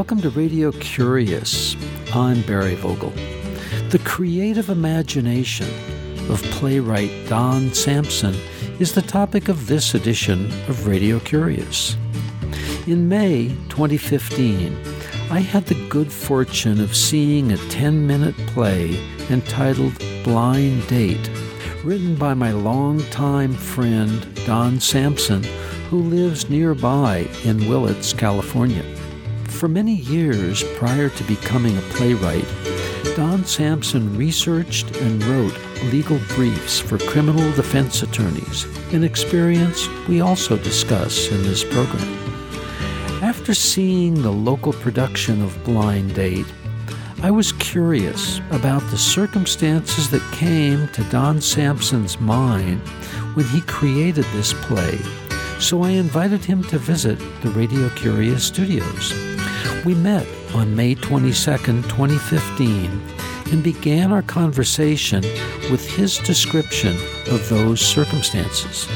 Welcome to Radio Curious. I'm Barry Vogel. The creative imagination of playwright Don Sampson is the topic of this edition of Radio Curious. In May 2015, I had the good fortune of seeing a 10-minute play entitled Blind Date, written by my longtime friend Don Sampson, who lives nearby in Willits, California. For many years prior to becoming a playwright, Don Sampson researched and wrote legal briefs for criminal defense attorneys, an experience we also discuss in this program. After seeing the local production of Blind Date, I was curious about the circumstances that came to Don Sampson's mind when he created this play, so I invited him to visit the Radio Curious studios. We met on May 22nd, 2015, and began our conversation with his description of those circumstances.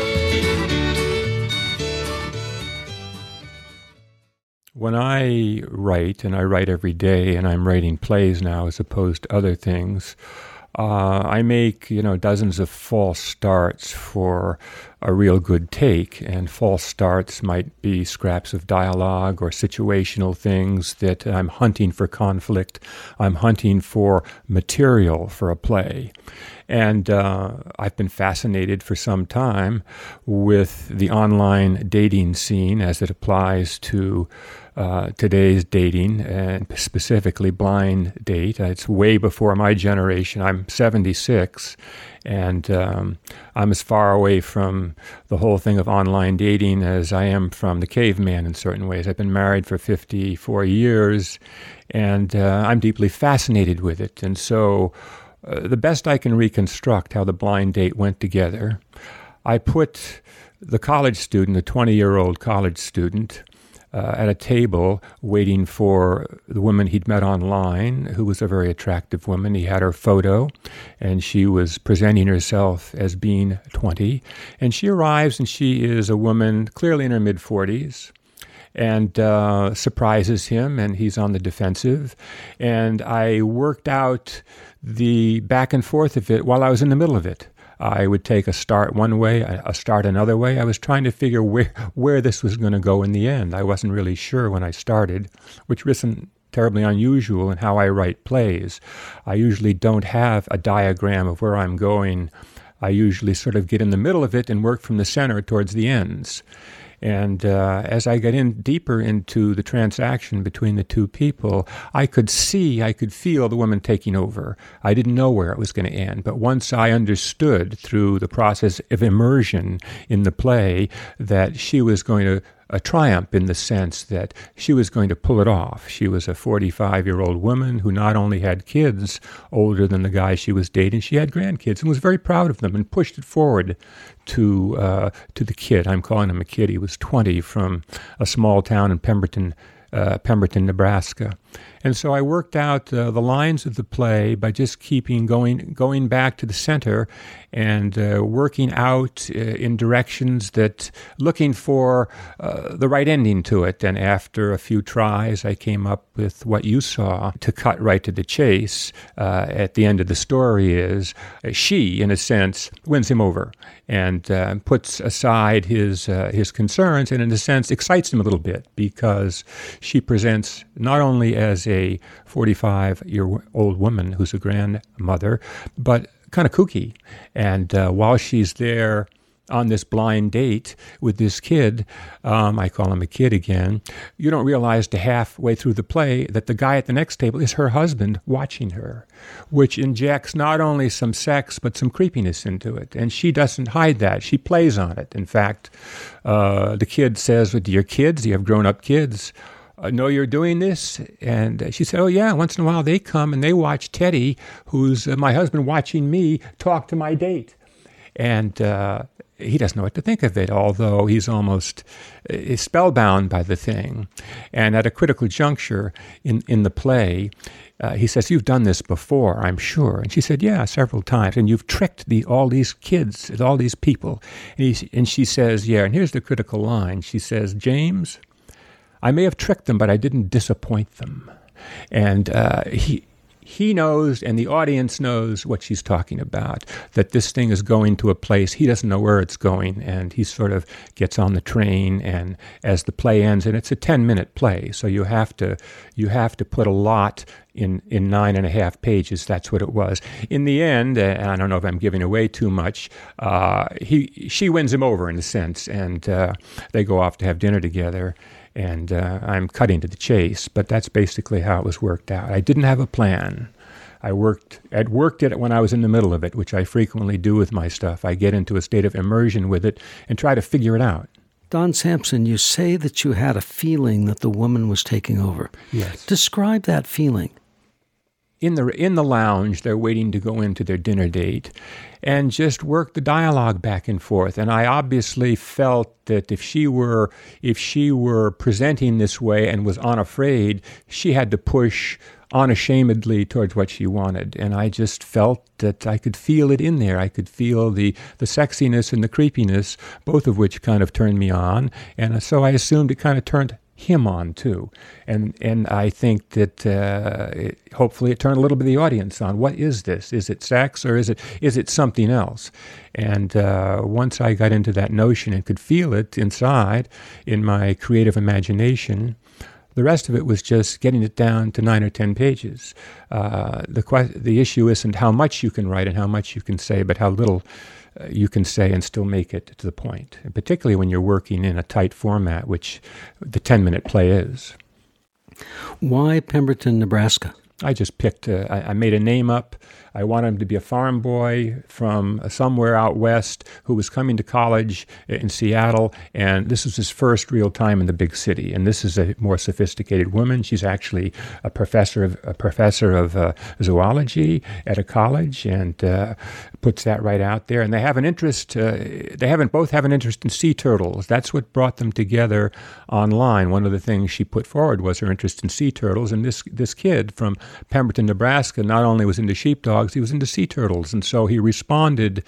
When I write, and I write every day, and I'm writing plays now as opposed to other things, I make, dozens of false starts for a real good take, and false starts might be scraps of dialogue or situational things that I'm hunting for conflict. I'm hunting for material for a play. And I've been fascinated for some time with the online dating scene as it applies to today's dating, and specifically Blind Date. It's way before my generation. I'm 76, and I'm as far away from the whole thing of online dating as I am from the caveman in certain ways. I've been married for 54 years, and I'm deeply fascinated with it. And so the best I can reconstruct how the Blind Date went together, I put the college student, a 20-year-old college student, at a table waiting for the woman he'd met online, who was a very attractive woman. He had her photo, and she was presenting herself as being 20. And she arrives, and she is a woman clearly in her mid-40s, and surprises him, and he's on the defensive. And I worked out the back and forth of it while I was in the middle of it. I would take a start one way, a start another way. I was trying to figure where this was going to go in the end. I wasn't really sure when I started, which isn't terribly unusual in how I write plays. I usually don't have a diagram of where I'm going. I usually sort of get in the middle of it and work from the center towards the ends. And as I got in deeper into the transaction between the two people, I could feel the woman taking over. I didn't know where it was going to end. But once I understood through the process of immersion in the play that she was going to triumph in the sense that she was going to pull it off. She was a 45-year-old woman who not only had kids older than the guy she was dating, she had grandkids and was very proud of them and pushed it forward to the kid. I'm calling him a kid. He was 20 from a small town in Pemberton, Nebraska. And so I worked out the lines of the play by just going back to the center and working out in directions that, looking for the right ending to it. And after a few tries, I came up with what you saw. To cut right to the chase, at the end of the story is she, in a sense, wins him over and puts aside his concerns and, in a sense, excites him a little bit, because she presents not only as a 45-year-old woman who's a grandmother, but kind of kooky. And while she's there on this blind date with this kid, I call him a kid again, you don't realize to halfway through the play that the guy at the next table is her husband watching her, which injects not only some sex, but some creepiness into it. And she doesn't hide that. She plays on it. In fact, the kid says, "Do your kids? Do you have grown-up kids? Know you're doing this?" And she said, "Oh, yeah, once in a while they come and they watch Teddy, who's my husband, watching me talk to my date." And he doesn't know what to think of it, although he's almost spellbound by the thing. And at a critical juncture in the play, he says, "You've done this before, I'm sure." And she said, "Yeah, several times. And you've tricked all these kids, all these people." And she says, "Yeah," and here's the critical line. She says, "James, I may have tricked them, but I didn't disappoint them. And he knows, and the audience knows what she's talking about, that this thing is going to a place. He doesn't know where it's going, and he sort of gets on the train, and as the play ends, and it's a 10-minute play, so you have to put a lot in 9.5 pages. That's what it was. In the end, and I don't know if I'm giving away too much, she wins him over in a sense, and they go off to have dinner together. And I'm cutting to the chase, but that's basically how it was worked out. I didn't have a plan. I worked at it when I was in the middle of it, which I frequently do with my stuff. I get into a state of immersion with it and try to figure it out. Don Sampson, you say that you had a feeling that the woman was taking over. Yes. Describe that feeling. In the lounge, they're waiting to go into their dinner date, and just work the dialogue back and forth. And I obviously felt that if she were presenting this way and was unafraid, she had to push unashamedly towards what she wanted. And I just felt that I could feel it in there. I could feel the sexiness and the creepiness, both of which kind of turned me on. And so I assumed it kind of turned him on too, and I think that hopefully it turned a little bit of the audience on. What is this? Is it sex, or is it something else? And once I got into that notion and could feel it inside in my creative imagination, the rest of it was just getting it down to 9 or 10 pages. The issue isn't how much you can write and how much you can say, but how little you can say and still make it to the point, and particularly when you're working in a tight format, which the 10-minute play is. Why Pemberton, Nebraska? I just picked, I made a name up. I wanted him to be a farm boy from somewhere out west who was coming to college in Seattle, and this was his first real time in the big city. And this is a more sophisticated woman. She's actually a professor of zoology at a college, and puts that right out there. And they have an interest. Both have an interest in sea turtles. That's what brought them together online. One of the things she put forward was her interest in sea turtles, and this kid from Pemberton, Nebraska, not only was into sheepdogs, he was into sea turtles. And so he responded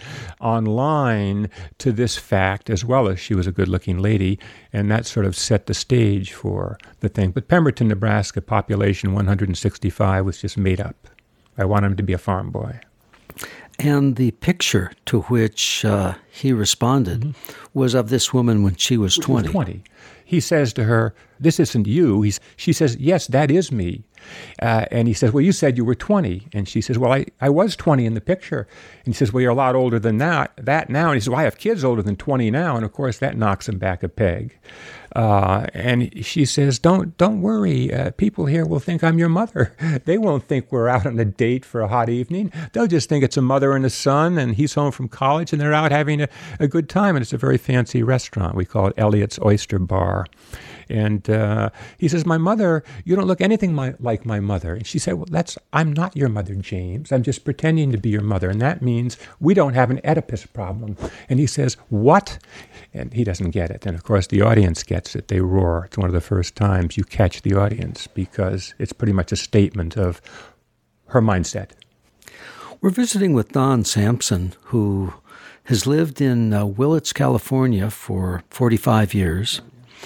online to this fact, as well as she was a good-looking lady, and that sort of set the stage for the thing. But Pemberton, Nebraska, population 165, was just made up. I want him to be a farm boy. And the picture to which he responded was of this woman when she was 20. 20. He says to her, "This isn't you." She says, "Yes, that is me." And he says, "Well, you said you were 20. And she says, "Well, I was 20 in the picture." And he says, "Well, you're a lot older than that now." And he says, "Well, I have kids older than 20 now." And of course, that knocks him back a peg. And she says, don't worry. People here will think I'm your mother. They won't think we're out on a date for a hot evening. They'll just think it's a mother and a son, and he's home from college, and they're out having a good time. And it's a very fancy restaurant. We call it Elliot's Oyster Bar. And he says, "My mother, you don't look anything like my mother." And she said, "Well, I'm not your mother, James. I'm just pretending to be your mother. And that means we don't have an Oedipus problem." And he says, "What?" And he doesn't get it. And of course, the audience gets it. They roar. It's one of the first times you catch the audience, because it's pretty much a statement of her mindset. We're visiting with Don Sampson, who has lived in Willits, California for 45 years.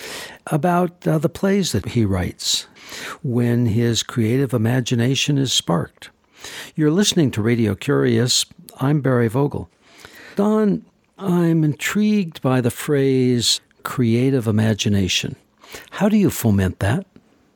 About the plays that he writes when his creative imagination is sparked. You're listening to Radio Curious. I'm Barry Vogel. Don, I'm intrigued by the phrase creative imagination. How do you foment that?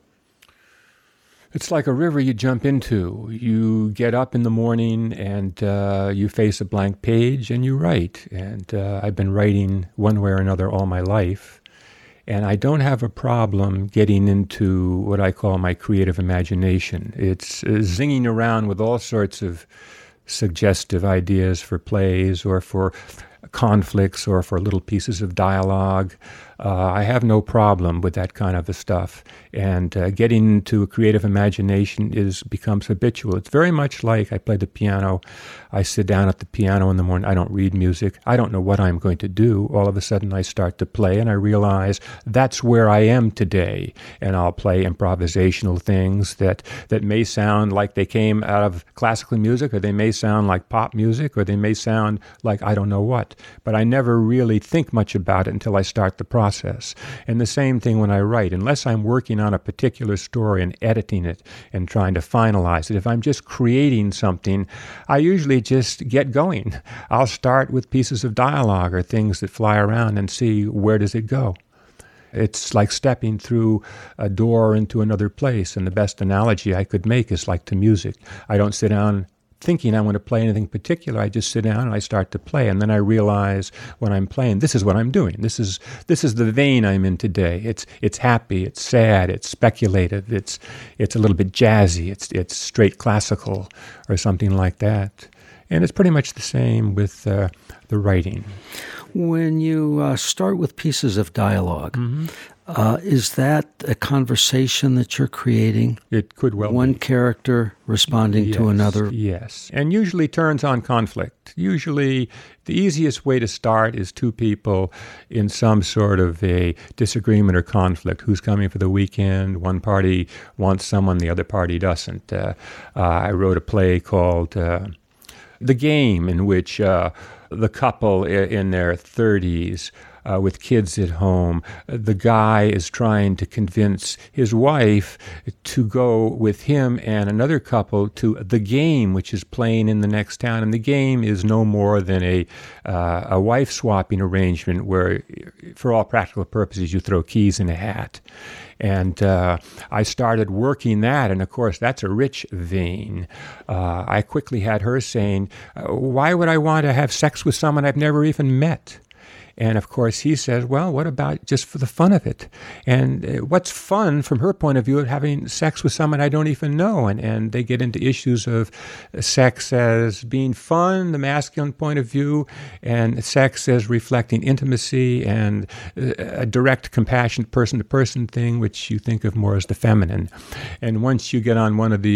It's like a river you jump into. You get up in the morning and you face a blank page and you write. And I've been writing one way or another all my life. And I don't have a problem getting into what I call my creative imagination. It's zinging around with all sorts of suggestive ideas for plays or for conflicts or for little pieces of dialogue. I have no problem with that kind of stuff. And getting into a creative imagination becomes habitual. It's very much like I play the piano. I sit down at the piano in the morning. I don't read music. I don't know what I'm going to do. All of a sudden I start to play and I realize that's where I am today. And I'll play improvisational things that may sound like they came out of classical music, or they may sound like pop music, or they may sound like I don't know what. But I never really think much about it until I start the project. process. And the same thing when I write. Unless I'm working on a particular story and editing it and trying to finalize it, if I'm just creating something, I usually just get going. I'll start with pieces of dialogue or things that fly around and see where does it go. It's like stepping through a door into another place, and the best analogy I could make is like to music. I don't sit down thinking I want to play anything particular. I just sit down and I start to play, and then I realize when I'm playing, this is what I'm doing. This is the vein I'm in today. It's happy, it's sad, it's speculative, it's a little bit jazzy, it's straight classical or something like that. And it's pretty much the same with the writing. When you start with pieces of dialogue, is that a conversation that you're creating? It could well One be. character responding to another? Yes, and usually turns on conflict. Usually the easiest way to start is two people in some sort of a disagreement or conflict. Who's coming for the weekend? One party wants someone, the other party doesn't. I wrote a play called The Game, in which the couple in their 30s with kids at home, the guy is trying to convince his wife to go with him and another couple to the game, which is playing in the next town. And the game is no more than a wife-swapping arrangement where, for all practical purposes, you throw keys in a hat. And I started working that, and of course, that's a rich vein. I quickly had her saying, why would I want to have sex with someone I've never even met? And of course, he says, well, what about just for the fun of it? And what's fun from her point of view of having sex with someone I don't even know? And they get into issues of sex as being fun, the masculine point of view, and sex as reflecting intimacy and a direct, compassionate person-to-person thing, which you think of more as the feminine. And once I get on one of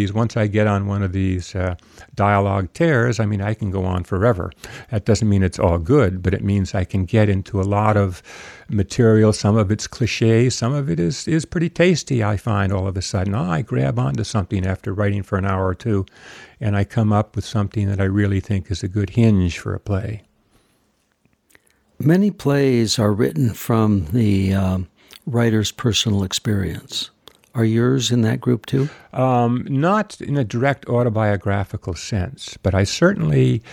these dialogue tears, I mean, I can go on forever. That doesn't mean it's all good, but it means I can get into a lot of material. Some of it's cliche, some of it is pretty tasty, I find all of a sudden. I grab onto something after writing for an hour or two, and I come up with something that I really think is a good hinge for a play. Many plays are written from the writer's personal experience. Are yours in that group too? Not in a direct autobiographical sense, but I certainly,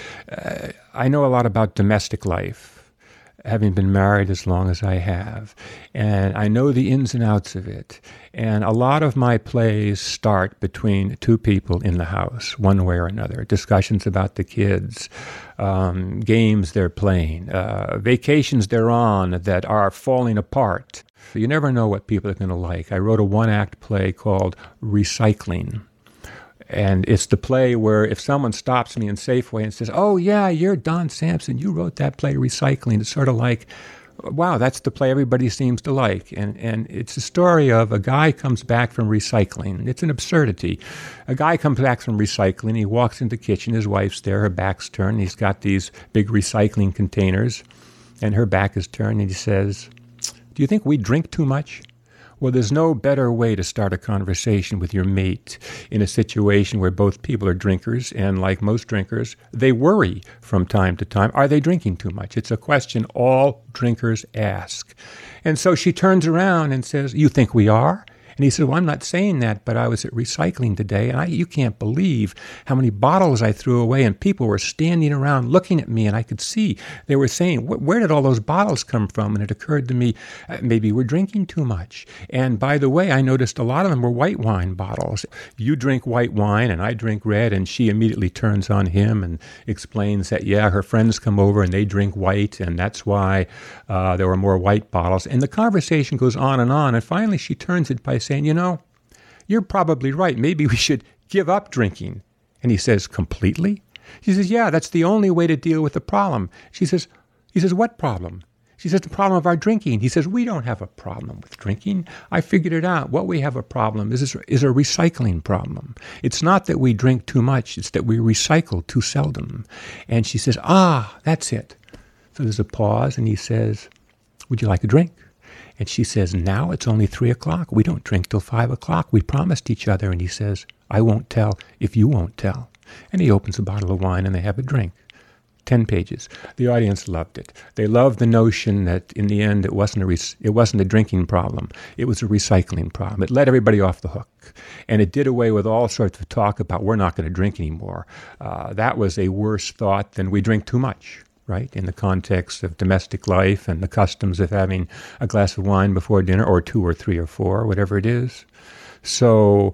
I know a lot about domestic life, having been married as long as I have, and I know the ins and outs of it. And a lot of my plays start between two people in the house, one way or another, discussions about the kids, games they're playing, vacations they're on that are falling apart. You never know what people are going to like. I wrote a one-act play called Recycling. And it's the play where if someone stops me in Safeway and says, oh, yeah, you're Don Sampson, you wrote that play, Recycling. It's sort of like, wow, that's the play everybody seems to like. And it's a story of a guy comes back from recycling. It's an absurdity. A guy comes back from recycling. He walks into the kitchen. His wife's there. Her back's turned. He's got these big recycling containers, and her back is turned. And he says, do you think we drink too much? Well, there's no better way to start a conversation with your mate in a situation where both people are drinkers, and like most drinkers, they worry from time to time, are they drinking too much? It's a question all drinkers ask. And so she turns around and says, you think we are? And he said, well, I'm not saying that, but I was at recycling today, and you can't believe how many bottles I threw away, and people were standing around looking at me, and I could see they were saying, where did all those bottles come from? And it occurred to me, maybe we're drinking too much. And by the way, I noticed a lot of them were white wine bottles. You drink white wine, and I drink red, and she immediately turns on him and explains that, yeah, her friends come over, and they drink white, and that's why there were more white bottles. And the conversation goes on, and finally she turns it by saying, you know, you're probably right. Maybe we should give up drinking. And he says, completely? She says, yeah, that's the only way to deal with the problem. He says, what problem? She says, the problem of our drinking. He says, we don't have a problem with drinking. I figured it out. What we have a problem is a recycling problem. It's not that we drink too much. It's that we recycle too seldom. And she says, that's it. So there's a pause, and he says, would you like a drink? And she says, now it's only 3:00. We don't drink till 5:00. We promised each other. And he says, I won't tell if you won't tell. And he opens a bottle of wine, and they have a drink. 10 pages. The audience loved it. They loved the notion that in the end it wasn't a drinking problem. It was a recycling problem. It let everybody off the hook. And it did away with all sorts of talk about we're not going to drink anymore. That was a worse thought than we drink too much, right? In the context of domestic life and the customs of having a glass of wine before dinner, or 2 or 3 or 4, whatever it is. So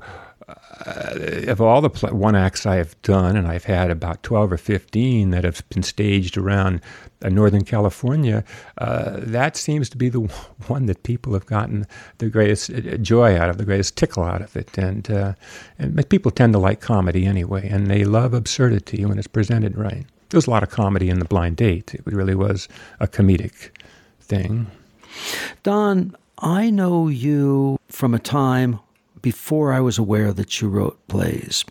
of all the one acts I have done, and I've had about 12 or 15 that have been staged around Northern California, that seems to be the one that people have gotten the greatest joy out of, the greatest tickle out of it. And people tend to like comedy anyway, and they love absurdity when it's presented right. There was a lot of comedy in The Blind Date. It really was a comedic thing. Don, I know you from a time before I was aware that you wrote plays.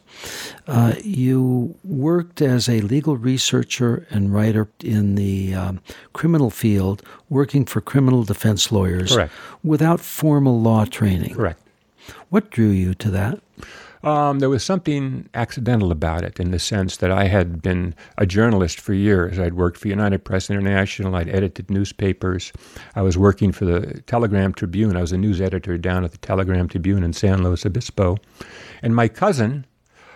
You worked as a legal researcher and writer in the criminal field, working for criminal defense lawyers. Correct. Without formal law training. Correct. What drew you to that? There was something accidental about it in the sense that I had been a journalist for years. I'd worked for United Press International. I'd edited newspapers. I was working for the Telegram Tribune. I was a news editor down at the Telegram Tribune in San Luis Obispo. And my cousin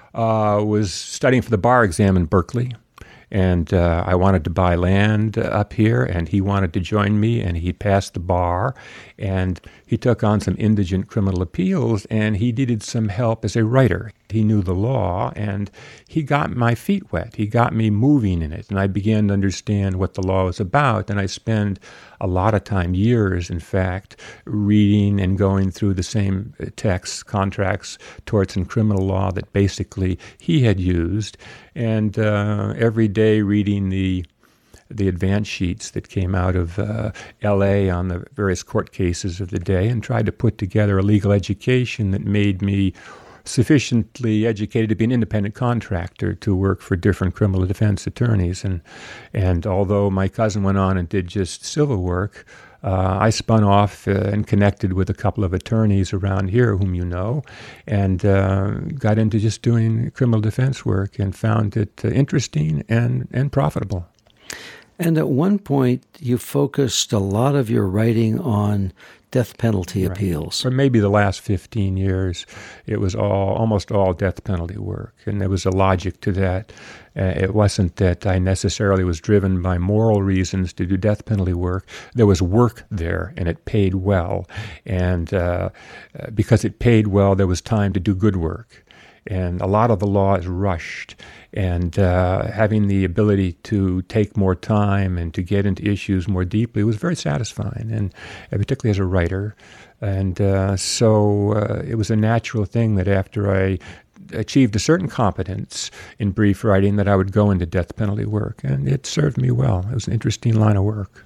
was studying for the bar exam in Berkeley. And I wanted to buy land up here, and he wanted to join me, and he passed the bar, and he took on some indigent criminal appeals, and he needed some help as a writer. He knew the law, and he got my feet wet. He got me moving in it, and I began to understand what the law was about, and I spent a lot of time, years, in fact, reading and going through the same texts, contracts, torts, and criminal law that basically he had used, and every day reading the advance sheets that came out of L.A. on the various court cases of the day, and tried to put together a legal education that made me sufficiently educated to be an independent contractor to work for different criminal defense attorneys. And although my cousin went on and did just civil work, I spun off and connected with a couple of attorneys around here whom you know, and got into just doing criminal defense work and found it interesting and profitable. And at one point, you focused a lot of your writing on death penalty appeals. For maybe the last 15 years, it was almost all death penalty work. And there was a logic to that. It wasn't that I necessarily was driven by moral reasons to do death penalty work. There was work there, and it paid well. And because it paid well, there was time to do good work. And a lot of the law is rushed. And having the ability to take more time and to get into issues more deeply was very satisfying, and particularly as a writer. And so it was a natural thing that after I achieved a certain competence in brief writing that I would go into death penalty work. And it served me well. It was an interesting line of work.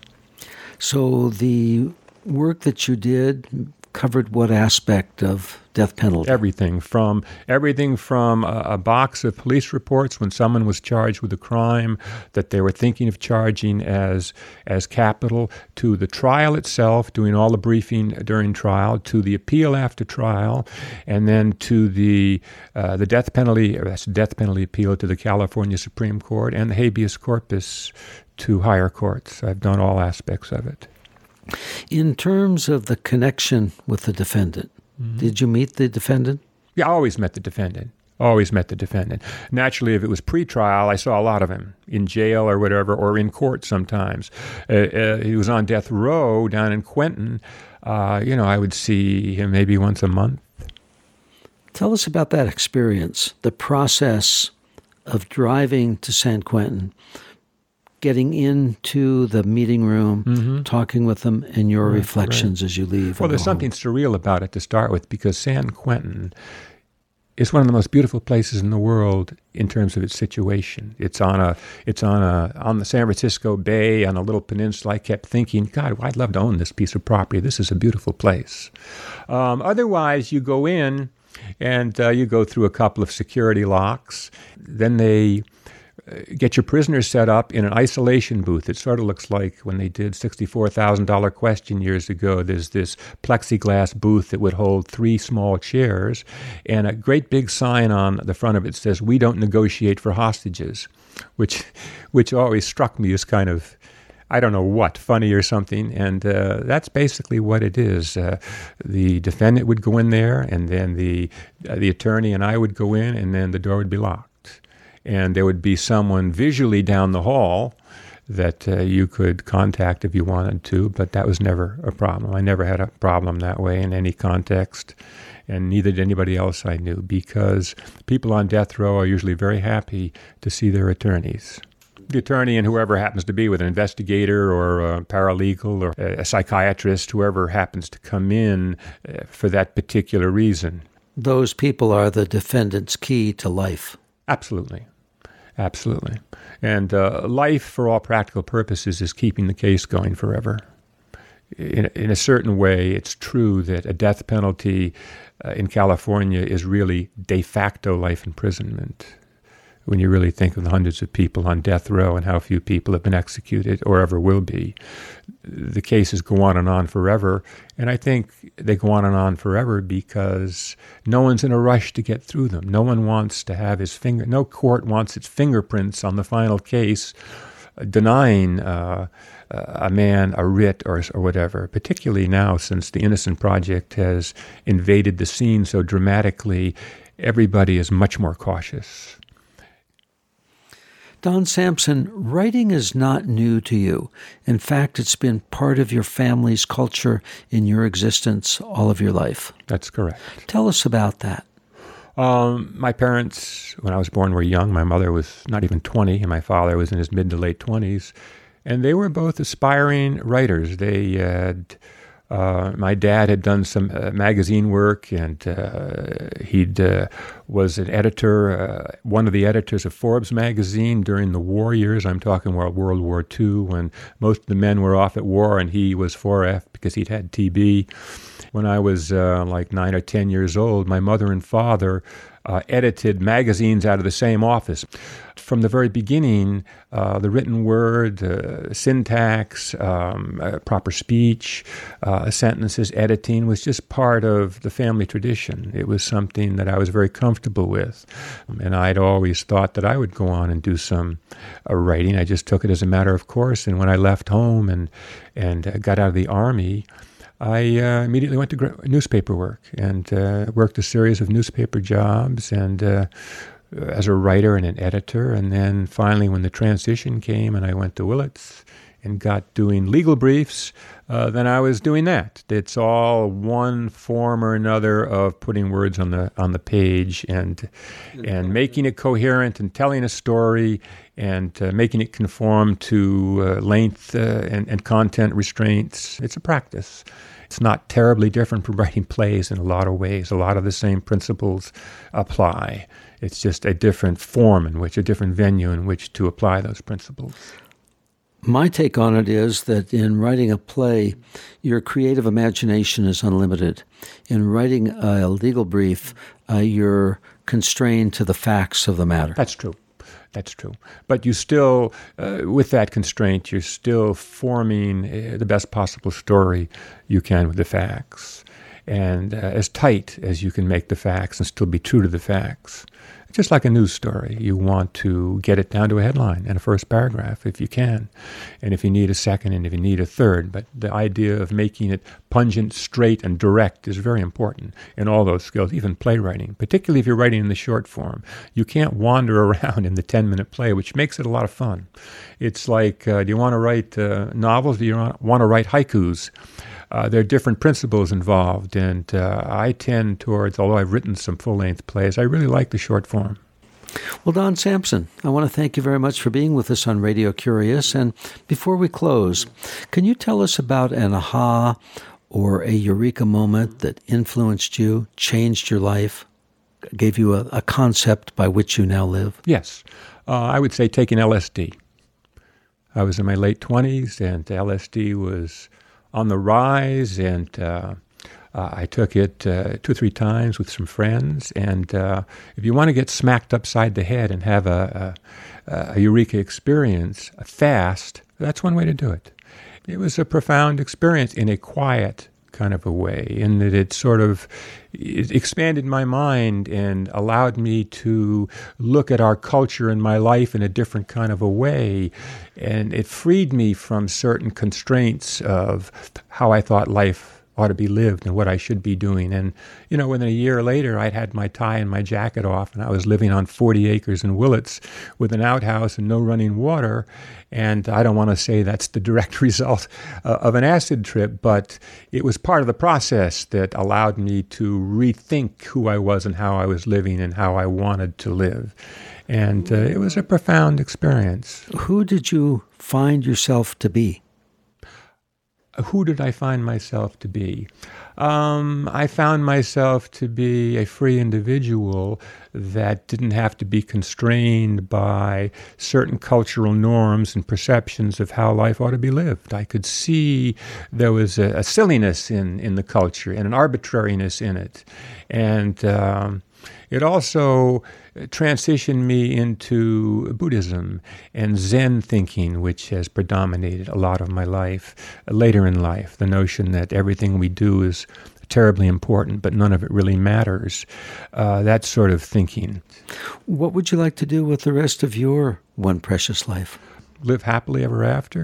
So the work that you did covered what aspect of death penalty? Everything from a box of police reports when someone was charged with a crime that they were thinking of charging as capital, to the trial itself, doing all the briefing during trial, to the appeal after trial, and then to the death penalty appeal to the California Supreme Court, and the habeas corpus to higher courts. I've done all aspects of it. In terms of the connection with the defendant, did you meet the defendant? Yeah, I always met the defendant. Naturally, if it was pre-trial, I saw a lot of him in jail or whatever, or in court sometimes. He was on death row down in Quentin. I would see him maybe once a month. Tell us about that experience, the process of driving to San Quentin, getting into the meeting room, talking with them, and your reflections as you leave. Well, there's something surreal about it to start with, because San Quentin is one of the most beautiful places in the world in terms of its situation. It's on the San Francisco Bay, on a little peninsula. I kept thinking, God, I'd love to own this piece of property. This is a beautiful place. Otherwise, you go in and you go through a couple of security locks. Then they get your prisoners set up in an isolation booth. It sort of looks like when they did $64,000 Question years ago. There's this plexiglass booth that would hold 3 small chairs, and a great big sign on the front of it says, "We don't negotiate for hostages," which always struck me as kind of, I don't know what, funny or something. And that's basically what it is. The defendant would go in there, and then the attorney and I would go in, and then the door would be locked. And there would be someone visually down the hall that you could contact if you wanted to, but that was never a problem. I never had a problem that way in any context, and neither did anybody else I knew, because people on death row are usually very happy to see their attorneys. The attorney and whoever happens to be with an investigator or a paralegal or a psychiatrist, whoever happens to come in for that particular reason. Those people are the defendant's key to life. Absolutely. Absolutely. And life, for all practical purposes, is keeping the case going forever. In a certain way, it's true that a death penalty in California is really de facto life imprisonment. When you really think of the hundreds of people on death row and how few people have been executed or ever will be, the cases go on forever. And I think they go on forever because no one's in a rush to get through them. No one wants to have no court wants its fingerprints on the final case, denying a man a writ or whatever, particularly now since the Innocent Project has invaded the scene so dramatically. Everybody is much more cautious. Don Sampson, writing is not new to you. In fact, it's been part of your family's culture in your existence all of your life. That's correct. Tell us about that. My parents, when I was born, were young. My mother was not even 20, and my father was in his mid to late 20s. And they were both aspiring writers. They had... my dad had done some magazine work, and he was an editor, one of the editors of Forbes magazine during the war years. I'm talking World War II, when most of the men were off at war, and he was 4F because he'd had TB. When I was like 9 or 10 years old, my mother and father edited magazines out of the same office. From the very beginning, the written word, syntax, proper speech, sentences, editing was just part of the family tradition. It was something that I was very comfortable with. And I'd always thought that I would go on and do some writing. I just took it as a matter of course. And when I left home and got out of the Army, I immediately went to newspaper work and worked a series of newspaper jobs and as a writer and an editor. And then finally, when the transition came and I went to Willits and got doing legal briefs, then I was doing that. It's all one form or another of putting words on the page and making it coherent and telling a story and making it conform to length and content restraints. It's a practice. It's not terribly different from writing plays in a lot of ways. A lot of the same principles apply. It's just a different form a different venue in which to apply those principles. My take on it is that in writing a play, your creative imagination is unlimited. In writing a legal brief, you're constrained to the facts of the matter. That's true. That's true. But you still, with that constraint, you're still forming the best possible story you can with the facts. And as tight as you can make the facts and still be true to the facts. Just like a news story, you want to get it down to a headline and a first paragraph if you can. And if you need a second and if you need a third. But the idea of making it pungent, straight, and direct is very important in all those skills, even playwriting, particularly if you're writing in the short form. You can't wander around in the 10-minute play, which makes it a lot of fun. It's like, do you want to write novels? Do you want to write haikus? There are different principles involved, and I tend towards, although I've written some full-length plays, I really like the short form. Well, Don Sampson, I want to thank you very much for being with us on Radio Curious. And before we close, can you tell us about an aha or a eureka moment that influenced you, changed your life, gave you a concept by which you now live? Yes. I would say taking LSD. I was in my late 20s, and LSD was on the rise, and I took it 2 or 3 times with some friends, and if you want to get smacked upside the head and have a eureka experience fast, that's one way to do it. It was a profound experience in a quiet kind of a way, in that it expanded my mind and allowed me to look at our culture and my life in a different kind of a way. And it freed me from certain constraints of how I thought life ought to be lived and what I should be doing. And, within a year later, I'd had my tie and my jacket off, and I was living on 40 acres in Willits with an outhouse and no running water. And I don't want to say that's the direct result of an acid trip, but it was part of the process that allowed me to rethink who I was and how I was living and how I wanted to live. And it was a profound experience. Who did you find yourself to be? Who did I find myself to be? I found myself to be a free individual that didn't have to be constrained by certain cultural norms and perceptions of how life ought to be lived. I could see there was a silliness in the culture and an arbitrariness in it. And it also transitioned me into Buddhism and Zen thinking, which has predominated a lot of my life later in life. The notion that everything we do is terribly important, but none of it really matters. That sort of thinking. What would you like to do with the rest of your one precious life? Live happily ever after.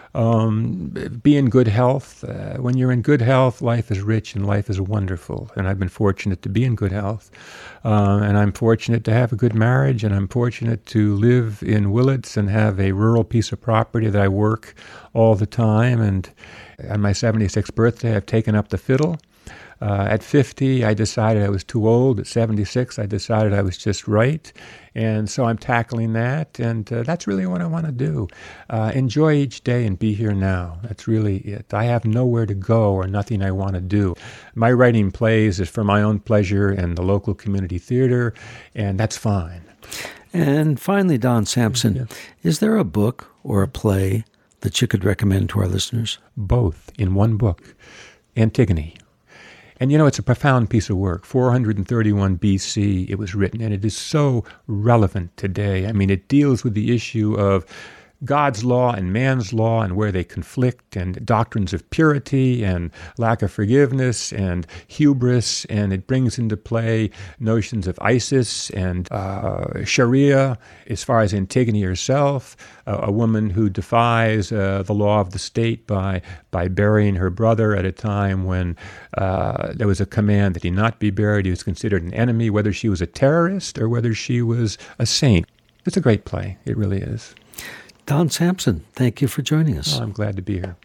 Be in good health. When you're in good health, life is rich and life is wonderful. And I've been fortunate to be in good health. And I'm fortunate to have a good marriage, and I'm fortunate to live in Willits and have a rural piece of property that I work all the time. And on my 76th birthday, I've taken up the fiddle. At 50, I decided I was too old. At 76, I decided I was just right. And so I'm tackling that, and that's really what I want to do. Enjoy each day and be here now. That's really it. I have nowhere to go or nothing I want to do. My writing plays is for my own pleasure and the local community theater, and that's fine. And finally, Don Sampson, is there a book or a play that you could recommend to our listeners? Both in one book. Antigone. And it's a profound piece of work. 431 BC it was written, and it is so relevant today. I mean, it deals with the issue of God's law and man's law and where they conflict, and doctrines of purity and lack of forgiveness and hubris, and it brings into play notions of ISIS and Sharia as far as Antigone herself, a woman who defies the law of the state by burying her brother at a time when there was a command that he not be buried. He was considered an enemy, whether she was a terrorist or whether she was a saint. It's a great play. It really is. Don Sampson, thank you for joining us. Oh, I'm glad to be here.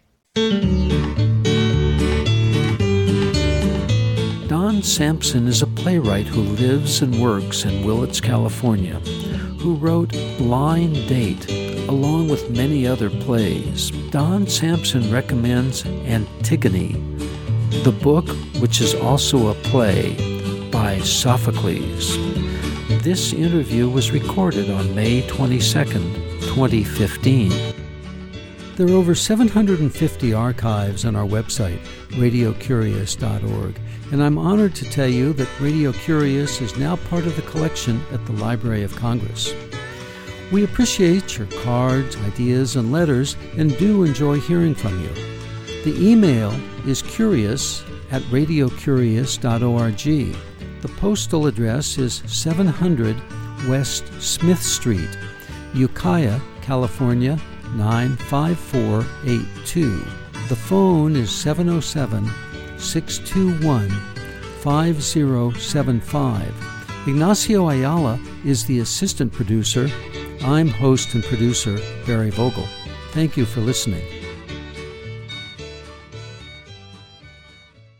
Don Sampson is a playwright who lives and works in Willits, California, who wrote Blind Date, along with many other plays. Don Sampson recommends Antigone, the book, which is also a play, by Sophocles. This interview was recorded on May 22nd, 2015. There are over 750 archives on our website, radiocurious.org, and I'm honored to tell you that Radio Curious is now part of the collection at the Library of Congress. We appreciate your cards, ideas, and letters, and do enjoy hearing from you. The email is curious@radiocurious.org. The postal address is 700 West Smith Street, Ukiah, California, 95482. The phone is 707-621-5075. Ignacio Ayala is the assistant producer. I'm host and producer Barry Vogel. Thank you for listening.